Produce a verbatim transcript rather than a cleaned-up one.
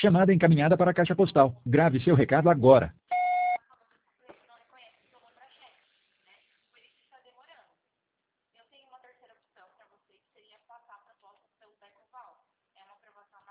Chamada encaminhada para a caixa postal. Grave seu recado agora.